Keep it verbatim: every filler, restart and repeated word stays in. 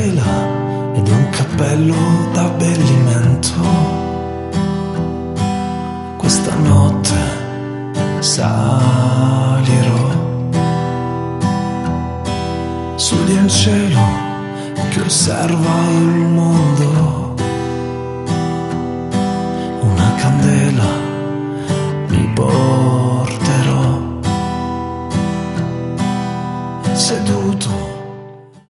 tela ed un cappello d'abbellimento. Questa notte salirò su di un cielo che osserva il mondo. Una candela